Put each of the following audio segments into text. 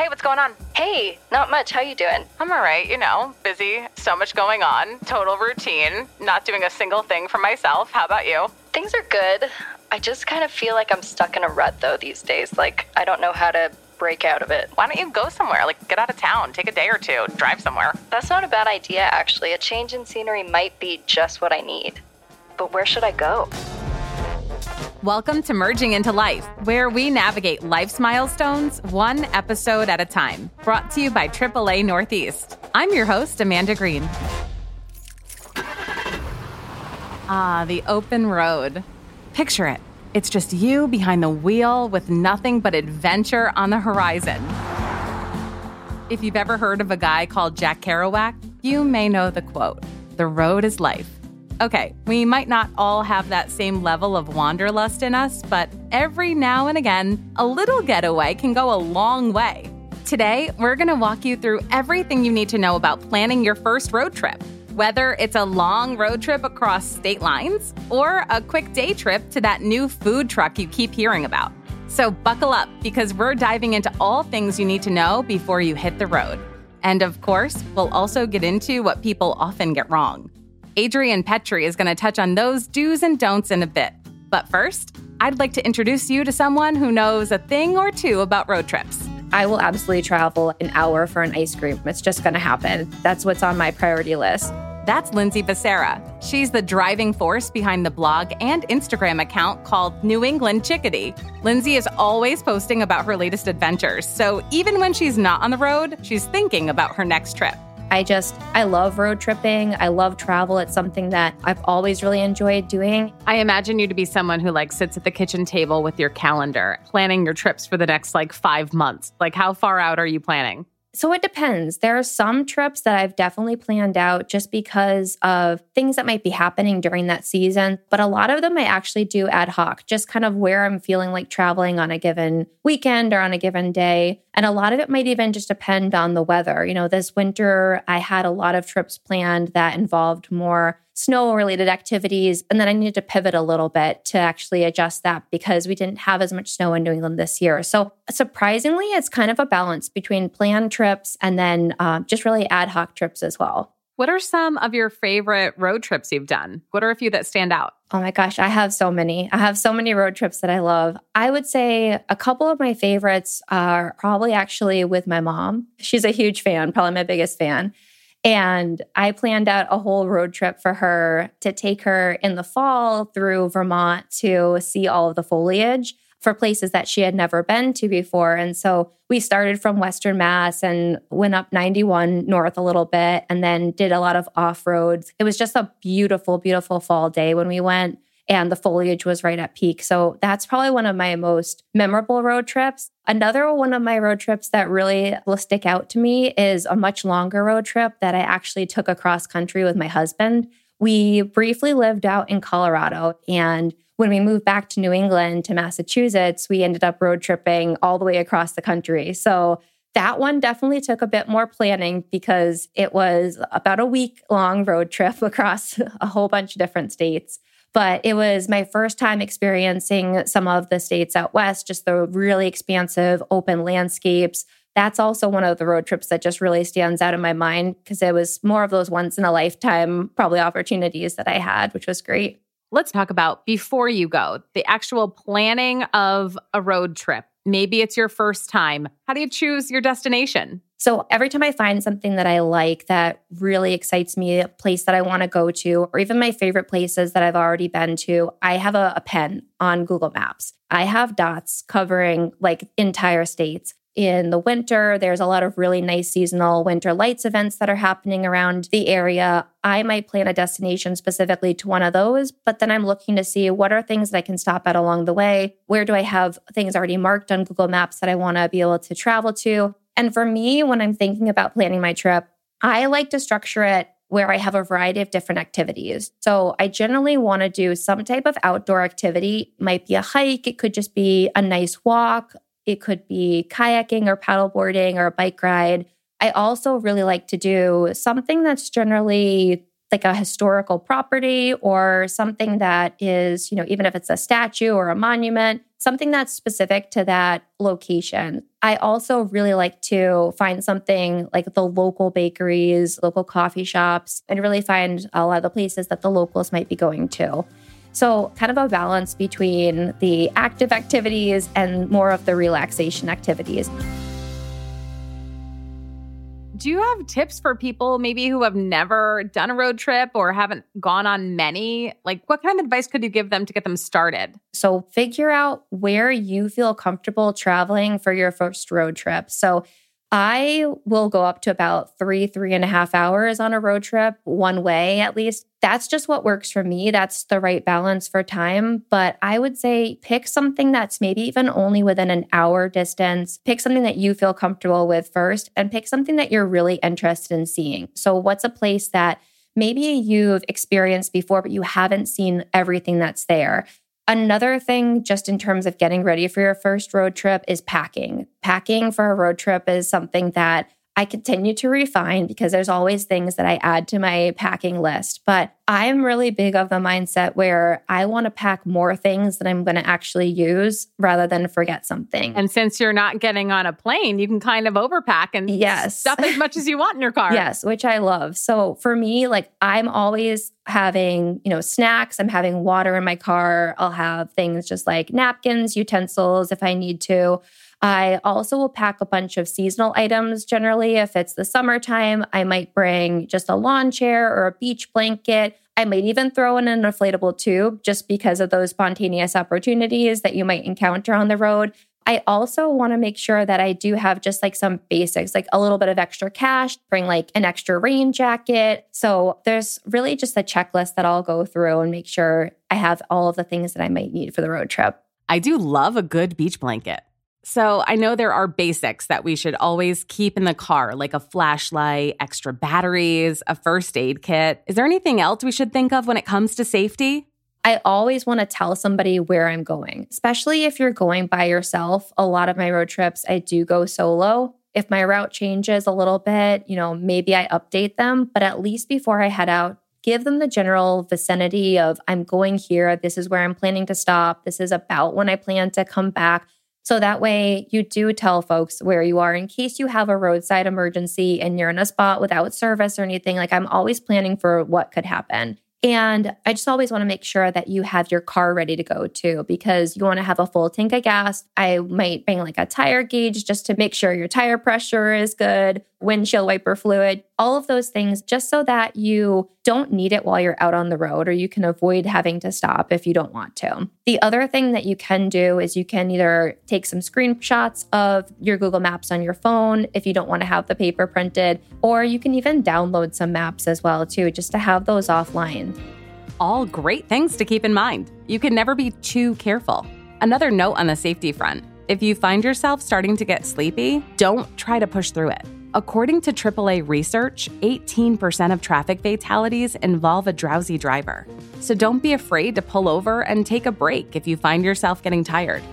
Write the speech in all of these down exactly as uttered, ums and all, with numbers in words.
Hey, what's going on? Hey, not much. How you doing? I'm all right, you know, busy, so much going on, total routine, not doing a single thing for myself. How about you? Things are good. I just kind of feel like I'm stuck in a rut, though, these days. Like, I don't know how to break out of it. Why don't you go somewhere? Like, get out of town, take a day or two, drive somewhere. That's not a bad idea, actually. A change in scenery might be just what I need. But where should I go? Welcome to Merging into Life, where we navigate life's milestones one episode at a time. Brought to you by triple A Northeast. I'm your host, Amanda Green. Ah, the open road. Picture it. It's just you behind the wheel with nothing but adventure on the horizon. If you've ever heard of a guy called Jack Kerouac, you may know the quote, "The road is life." Okay, we might not all have that same level of wanderlust in us, but every now and again, a little getaway can go a long way. Today, we're going to walk you through everything you need to know about planning your first road trip. Whether it's a long road trip across state lines or a quick day trip to that new food truck you keep hearing about. So buckle up, because we're diving into all things you need to know before you hit the road. And of course, we'll also get into what people often get wrong. Adrian Petrie is going to touch on those do's and don'ts in a bit. But first, I'd like to introduce you to someone who knows a thing or two about road trips. I will absolutely travel an hour for an ice cream. It's just going to happen. That's what's on my priority list. That's Lindsay Becerra. She's the driving force behind the blog and Instagram account called New England Chickadee. Lindsay is always posting about her latest adventures, so even when she's not on the road, she's thinking about her next trip. I just, I love road tripping. I love travel. It's something that I've always really enjoyed doing. I imagine you to be someone who like sits at the kitchen table with your calendar, planning your trips for the next like five months. Like, how far out are you planning? So it depends. There are some trips that I've definitely planned out just because of things that might be happening during that season. But a lot of them I actually do ad hoc, just kind of where I'm feeling like traveling on a given weekend or on a given day. And a lot of it might even just depend on the weather. You know, this winter, I had a lot of trips planned that involved more snow-related activities. And then I needed to pivot a little bit to actually adjust that because we didn't have as much snow in New England this year. So surprisingly, it's kind of a balance between planned trips and then uh, just really ad hoc trips as well. What are some of your favorite road trips you've done? What are a few that stand out? Oh my gosh, I have so many. I have so many road trips that I love. I would say a couple of my favorites are probably actually with my mom. She's a huge fan, probably my biggest fan. And I planned out a whole road trip for her to take her in the fall through Vermont to see all of the foliage for places that she had never been to before. And so we started from Western Mass and went up ninety-one north a little bit and then did a lot of off-roads. It was just a beautiful, beautiful fall day when we went, and the foliage was right at peak. So that's probably one of my most memorable road trips. Another one of my road trips that really will stick out to me is a much longer road trip that I actually took across country with my husband. We briefly lived out in Colorado, and when we moved back to New England, to Massachusetts, we ended up road tripping all the way across the country. So that one definitely took a bit more planning because it was about a week-long road trip across a whole bunch of different states. But it was my first time experiencing some of the states out west, just the really expansive open landscapes. That's also one of the road trips that just really stands out in my mind because it was more of those once in a lifetime, probably opportunities that I had, which was great. Let's talk about before you go, the actual planning of a road trip. Maybe it's your first time. How do you choose your destination? So every time I find something that I like that really excites me, a place that I want to go to, or even my favorite places that I've already been to, I have a, a pen on Google Maps. I have dots covering like entire states. In the winter, there's a lot of really nice seasonal winter lights events that are happening around the area. I might plan a destination specifically to one of those, but then I'm looking to see what are things that I can stop at along the way. Where do I have things already marked on Google Maps that I want to be able to travel to? And for me, when I'm thinking about planning my trip, I like to structure it where I have a variety of different activities. So I generally want to do some type of outdoor activity. It might be a hike. It could just be a nice walk. It could be kayaking or paddleboarding or a bike ride. I also really like to do something that's generally like a historical property or something that is, you know, even if it's a statue or a monument, something that's specific to that location. I also really like to find something like the local bakeries, local coffee shops, and really find a lot of the places that the locals might be going to. So kind of a balance between the active activities and more of the relaxation activities. Do you have tips for people maybe who have never done a road trip or haven't gone on many? Like, what kind of advice could you give them to get them started? So figure out where you feel comfortable traveling for your first road trip. So I will go up to about three, three and a half hours on a road trip, one way at least. That's just what works for me. That's the right balance for time. But I would say pick something that's maybe even only within an hour distance. Pick something that you feel comfortable with first, and pick something that you're really interested in seeing. So what's a place that maybe you've experienced before, but you haven't seen everything that's there? Another thing, just in terms of getting ready for your first road trip, is packing. Packing for a road trip is something that I continue to refine because there's always things that I add to my packing list. But I'm really big of the mindset where I want to pack more things that I'm going to actually use rather than forget something. And since you're not getting on a plane, you can kind of overpack and yes. stuff as much as you want in your car. Yes, which I love. So for me, like I'm always having, you know, snacks. I'm having water in my car. I'll have things just like napkins, utensils if I need to. I also will pack a bunch of seasonal items. Generally, if it's the summertime, I might bring just a lawn chair or a beach blanket. I might even throw in an inflatable tube just because of those spontaneous opportunities that you might encounter on the road. I also want to make sure that I do have just like some basics, like a little bit of extra cash, bring like an extra rain jacket. So there's really just a checklist that I'll go through and make sure I have all of the things that I might need for the road trip. I do love a good beach blanket. So I know there are basics that we should always keep in the car, like a flashlight, extra batteries, a first aid kit. Is there anything else we should think of when it comes to safety? I always want to tell somebody where I'm going, especially if you're going by yourself. A lot of my road trips, I do go solo. If my route changes a little bit, you know, maybe I update them, but at least before I head out, give them the general vicinity of I'm going here. This is where I'm planning to stop. This is about when I plan to come back. So that way you do tell folks where you are in case you have a roadside emergency and you're in a spot without service or anything. Like I'm always planning for what could happen. And I just always want to make sure that you have your car ready to go too, because you want to have a full tank of gas. I might bring like a tire gauge just to make sure your tire pressure is good, windshield wiper fluid, all of those things, just so that you don't need it while you're out on the road, or you can avoid having to stop if you don't want to. The other thing that you can do is you can either take some screenshots of your Google Maps on your phone if you don't want to have the paper printed, or you can even download some maps as well too, just to have those offline. All great things to keep in mind. You can never be too careful. Another note on the safety front, if you find yourself starting to get sleepy, don't try to push through it. According to triple A research, eighteen percent of traffic fatalities involve a drowsy driver. So don't be afraid to pull over and take a break if you find yourself getting tired.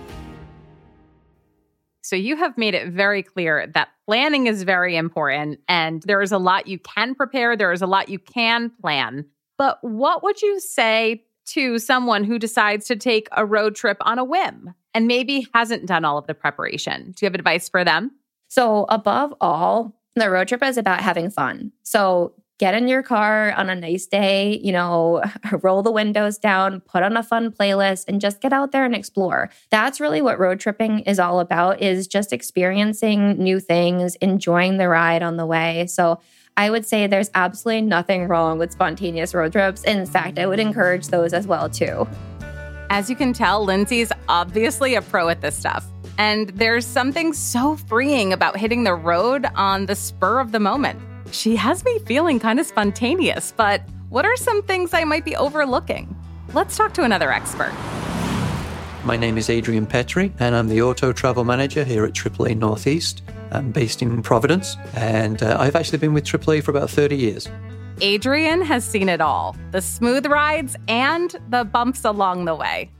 So you have made it very clear that planning is very important, and there is a lot you can prepare, there is a lot you can plan. But what would you say to someone who decides to take a road trip on a whim and maybe hasn't done all of the preparation? Do you have advice for them? So above all, the road trip is about having fun. So get in your car on a nice day, you know, roll the windows down, put on a fun playlist, and just get out there and explore. That's really what road tripping is all about, is just experiencing new things, enjoying the ride on the way. So I would say there's absolutely nothing wrong with spontaneous road trips. In fact, I would encourage those as well too. As you can tell, Lindsay's obviously a pro at this stuff. And there's something so freeing about hitting the road on the spur of the moment. She has me feeling kind of spontaneous, but what are some things I might be overlooking? Let's talk to another expert. My name is Adrian Petrie, and I'm the Auto Travel Manager here at triple A Northeast. I'm based in Providence, and uh, I've actually been with triple A for about thirty years. Adrian has seen it all, the smooth rides and the bumps along the way.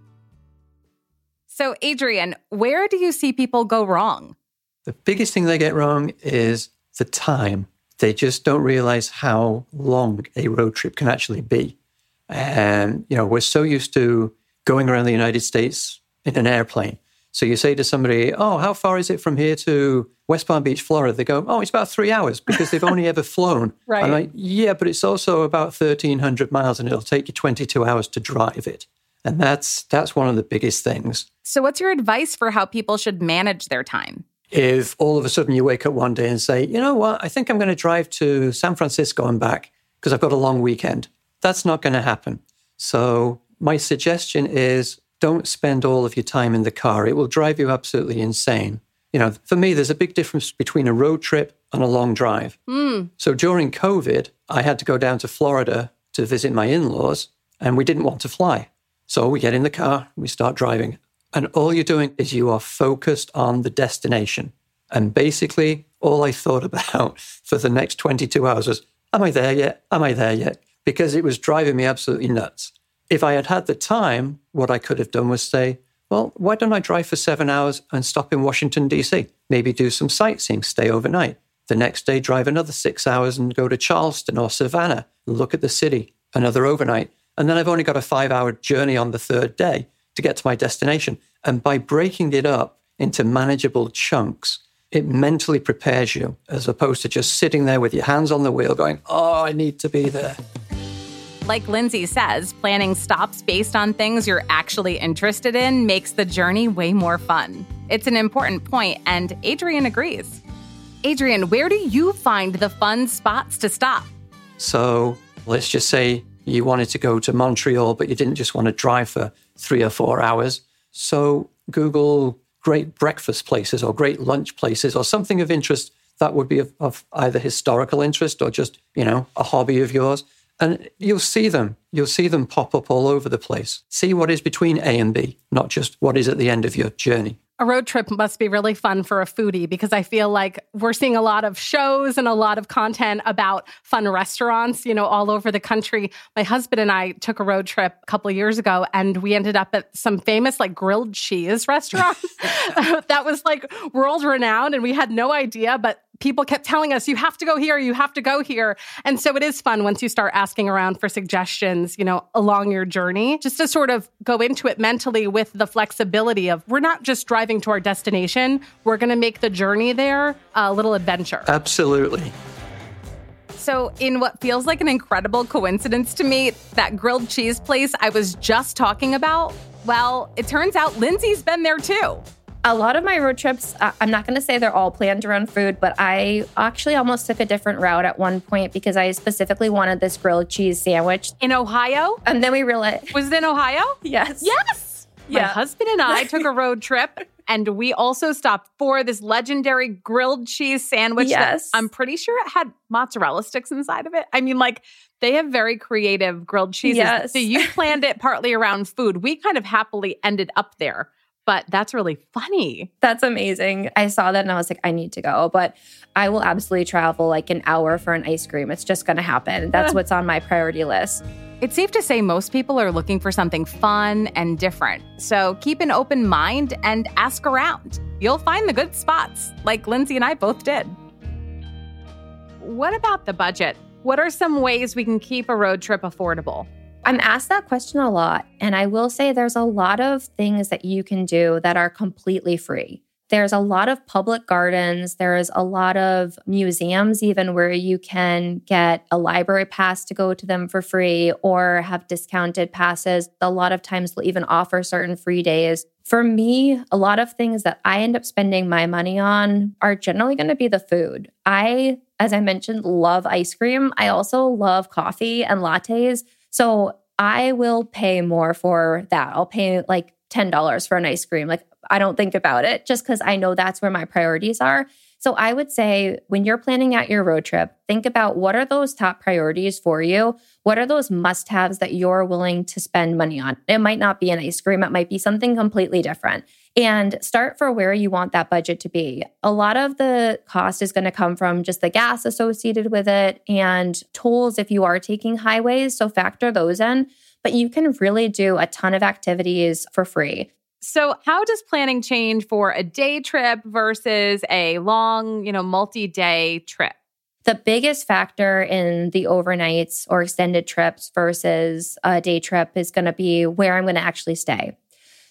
So, Adrian, where do you see people go wrong? The biggest thing they get wrong is the time. They just don't realize how long a road trip can actually be. And, you know, we're so used to going around the United States in an airplane. So you say to somebody, oh, how far is it from here to West Palm Beach, Florida? They go, oh, it's about three hours because they've only ever flown. Right. I'm like, yeah, but it's also about thirteen hundred miles and it'll take you twenty-two hours to drive it. And that's that's one of the biggest things. So what's your advice for how people should manage their time? If all of a sudden you wake up one day and say, you know what, I think I'm going to drive to San Francisco and back because I've got a long weekend. That's not going to happen. So my suggestion is don't spend all of your time in the car. It will drive you absolutely insane. You know, for me, there's a big difference between a road trip and a long drive. Mm. So during COVID, I had to go down to Florida to visit my in-laws and we didn't want to fly. So we get in the car, we start driving. And all you're doing is you are focused on the destination. And basically, all I thought about for the next twenty-two hours was, am I there yet? Am I there yet? Because it was driving me absolutely nuts. If I had had the time, what I could have done was say, well, why don't I drive for seven hours and stop in Washington, D C? Maybe do some sightseeing, stay overnight. The next day, drive another six hours and go to Charleston or Savannah, look at the city, another overnight. And then I've only got a five-hour journey on the third day to get to my destination. And by breaking it up into manageable chunks, it mentally prepares you as opposed to just sitting there with your hands on the wheel going, oh, I need to be there. Like Lindsay says, planning stops based on things you're actually interested in makes the journey way more fun. It's an important point, and Adrian agrees. Adrian, where do you find the fun spots to stop? So let's just say you wanted to go to Montreal, but you didn't just want to drive for three or four hours. So Google great breakfast places or great lunch places or something of interest that would be of, of either historical interest or just, you know, a hobby of yours. And you'll see them. You'll see them pop up all over the place. See what is between A and B, not just what is at the end of your journey. A road trip must be really fun for a foodie because I feel like we're seeing a lot of shows and a lot of content about fun restaurants, you know, all over the country. My husband and I took a road trip a couple of years ago and we ended up at some famous like grilled cheese restaurant that was like world renowned and we had no idea, but people kept telling us, you have to go here, you have to go here. And so it is fun once you start asking around for suggestions, you know, along your journey, just to sort of go into it mentally with the flexibility of we're not just driving to our destination, we're going to make the journey there a little adventure. Absolutely. So in what feels like an incredible coincidence to me, that grilled cheese place I was just talking about, well, it turns out Lindsay's been there too. A lot of my road trips, I'm not going to say they're all planned around food, but I actually almost took a different route at one point because I specifically wanted this grilled cheese sandwich. In Ohio? And then we realized... Was it in Ohio? Yes. Yes! Yeah. My husband and I took a road trip and we also stopped for this legendary grilled cheese sandwich. Yes. That I'm pretty sure it had mozzarella sticks inside of it. I mean, like, they have very creative grilled cheeses. Yes. So you planned it partly around food. We kind of happily ended up there. But that's really funny. That's amazing. I saw that and I was like, I need to go. But I will absolutely travel like an hour for an ice cream. It's just going to happen. That's what's on my priority list. It's safe to say most people are looking for something fun and different. So keep an open mind and ask around. You'll find the good spots, like Lindsay and I both did. What about the budget? What are some ways we can keep a road trip affordable? I'm asked that question a lot, and I will say there's a lot of things that you can do that are completely free. There's a lot of public gardens. There's a lot of museums even where you can get a library pass to go to them for free or have discounted passes. A lot of times they'll even offer certain free days. For me, a lot of things that I end up spending my money on are generally going to be the food. I, as I mentioned, love ice cream. I also love coffee and lattes. So I will pay more for that. I'll pay like ten dollars for an ice cream. Like, I don't think about it just because I know that's where my priorities are. So I would say when you're planning out your road trip, think about what are those top priorities for you? What are those must-haves that you're willing to spend money on? It might not be an ice cream. It might be something completely different. And start for where you want that budget to be. A lot of the cost is going to come from just the gas associated with it and tolls if you are taking highways. So factor those in. But you can really do a ton of activities for free. So how does planning change for a day trip versus a long, you know, multi-day trip? The biggest factor in the overnights or extended trips versus a day trip is going to be where I'm going to actually stay.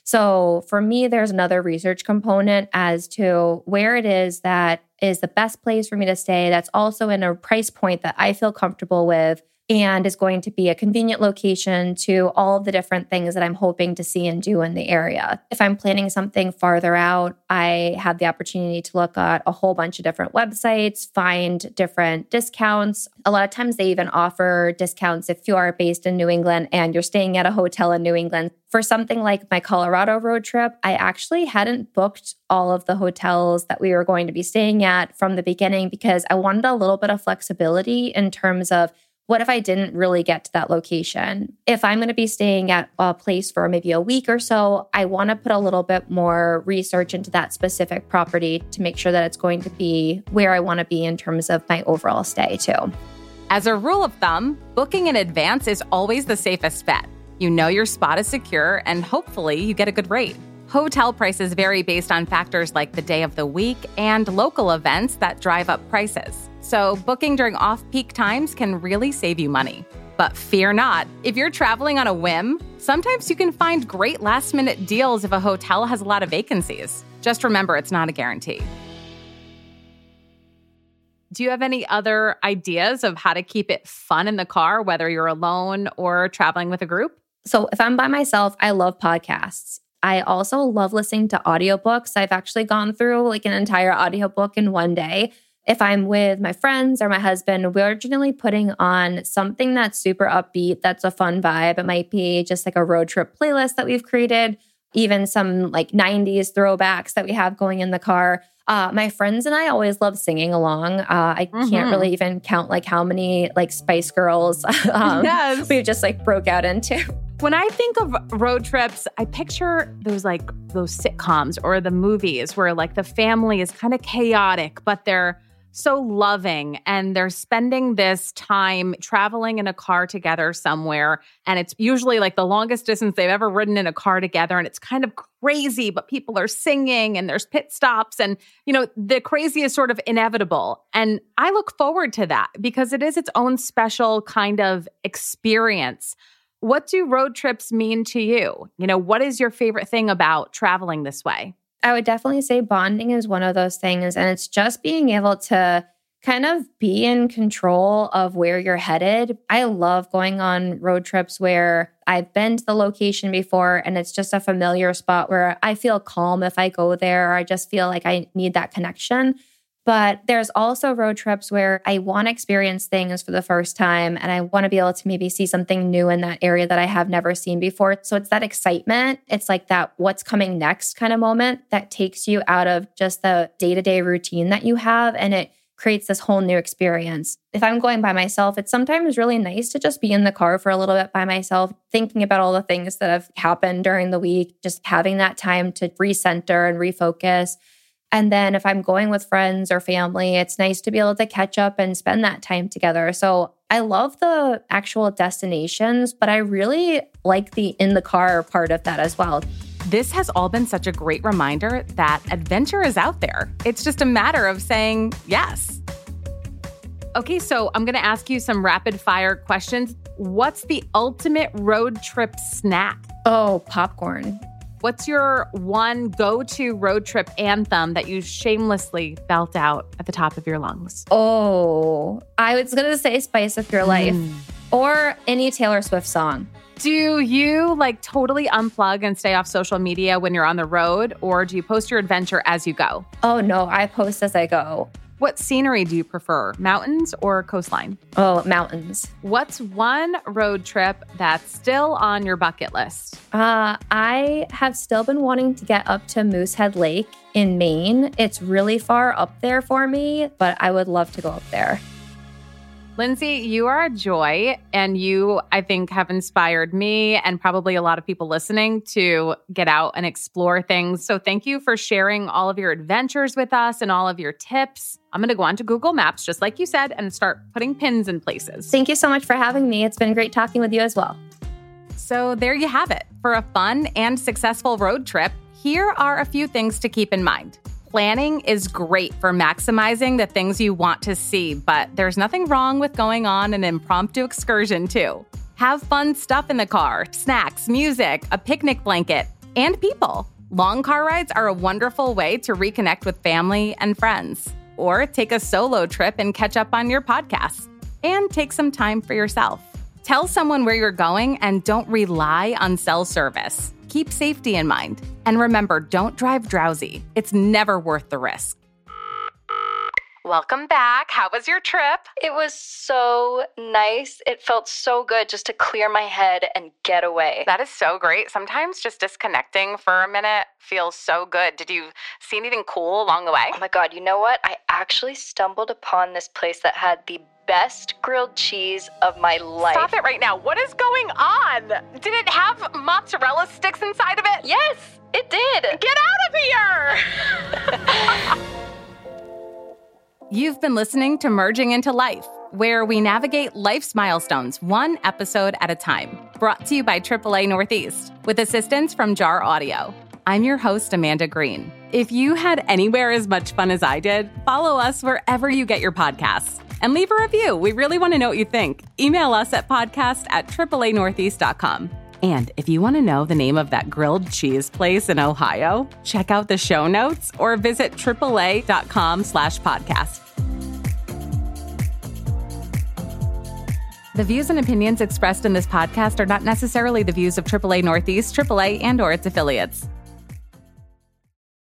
So for me, there's another research component as to where it is that is the best place for me to stay. That's also in a price point that I feel comfortable with and is going to be a convenient location to all of the different things that I'm hoping to see and do in the area. If I'm planning something farther out, I have the opportunity to look at a whole bunch of different websites, find different discounts. A lot of times they even offer discounts if you are based in New England and you're staying at a hotel in New England. For something like my Colorado road trip, I actually hadn't booked all of the hotels that we were going to be staying at from the beginning because I wanted a little bit of flexibility in terms of what if I didn't really get to that location? If I'm going to be staying at a place for maybe a week or so, I want to put a little bit more research into that specific property to make sure that it's going to be where I want to be in terms of my overall stay too. As a rule of thumb, booking in advance is always the safest bet. You know your spot is secure and hopefully you get a good rate. Hotel prices vary based on factors like the day of the week and local events that drive up prices. So booking during off-peak times can really save you money. But fear not, if you're traveling on a whim, sometimes you can find great last-minute deals if a hotel has a lot of vacancies. Just remember, it's not a guarantee. Do you have any other ideas of how to keep it fun in the car, whether you're alone or traveling with a group? So if I'm by myself, I love podcasts. I also love listening to audiobooks. I've actually gone through like an entire audiobook in one day. If I'm with my friends or my husband, we're generally putting on something that's super upbeat, that's a fun vibe. It might be just like a road trip playlist that we've created, even some like nineties throwbacks that we have going in the car. Uh, my friends and I always love singing along. Uh, I mm-hmm. can't really even count like how many like Spice Girls um, yes. we've just like broke out into. When I think of road trips, I picture those like those sitcoms or the movies where like the family is kind of chaotic, but they're so loving and they're spending this time traveling in a car together somewhere. And it's usually like the longest distance they've ever ridden in a car together. And it's kind of crazy, but people are singing and there's pit stops and, you know, the crazy is sort of inevitable. And I look forward to that because it is its own special kind of experience. What do road trips mean to you? You know, what is your favorite thing about traveling this way? I would definitely say bonding is one of those things. And it's just being able to kind of be in control of where you're headed. I love going on road trips where I've been to the location before and it's just a familiar spot where I feel calm if I go there. Or I just feel like I need that connection. But there's also road trips where I want to experience things for the first time and I want to be able to maybe see something new in that area that I have never seen before. So it's that excitement. It's like that what's coming next kind of moment that takes you out of just the day-to-day routine that you have and it creates this whole new experience. If I'm going by myself, it's sometimes really nice to just be in the car for a little bit by myself, thinking about all the things that have happened during the week, just having that time to recenter and refocus. And then if I'm going with friends or family, it's nice to be able to catch up and spend that time together. So I love the actual destinations, but I really like the in the car part of that as well. This has all been such a great reminder that adventure is out there. It's just a matter of saying yes. Okay, so I'm going to ask you some rapid fire questions. What's the ultimate road trip snack? Oh, popcorn. What's your one go-to road trip anthem that you shamelessly belt out at the top of your lungs? Oh, I was going to say Spice of Your Life mm. or any Taylor Swift song. Do you like totally unplug and stay off social media when you're on the road, or do you post your adventure as you go? Oh, no, I post as I go. What scenery do you prefer, mountains or coastline? Oh, mountains. What's one road trip that's still on your bucket list? Uh, I have still been wanting to get up to Moosehead Lake in Maine. It's really far up there for me, but I would love to go up there. Lindsay, you are a joy, and you, I think, have inspired me and probably a lot of people listening to get out and explore things. So thank you for sharing all of your adventures with us and all of your tips. I'm going to go on to Google Maps, just like you said, and start putting pins in places. Thank you so much for having me. It's been great talking with you as well. So there you have it. For a fun and successful road trip, here are a few things to keep in mind. Planning is great for maximizing the things you want to see, but there's nothing wrong with going on an impromptu excursion too. Have fun stuff in the car, snacks, music, a picnic blanket. and people. Long car rides are a wonderful way to reconnect with family and friends, or take a solo trip and catch up on your podcasts, and take some time for yourself. Tell someone where you're going and don't rely on cell service. Keep safety in mind. And remember, don't drive drowsy. It's never worth the risk. Welcome back. How was your trip? It was so nice. It felt so good just to clear my head and get away. That is so great. Sometimes just disconnecting for a minute feels so good. Did you see anything cool along the way? Oh my God, you know what? I actually stumbled upon this place that had the best grilled cheese of my life. Stop it right now. What is going on? Did it have mozzarella sticks inside of it? Yes, it did. Get out of here! You've been listening to Merging into Life, where we navigate life's milestones one episode at a time. Brought to you by triple A Northeast, with assistance from Jar Audio. I'm your host, Amanda Green. If you had anywhere as much fun as I did, follow us wherever you get your podcasts. And leave a review. We really want to know what you think. Email us at podcast at triple A northeast dot com. And if you want to know the name of that grilled cheese place in Ohio, check out the show notes or visit triple A dot com slash podcast. The views and opinions expressed in this podcast are not necessarily the views of triple A Northeast, triple A, and or its affiliates.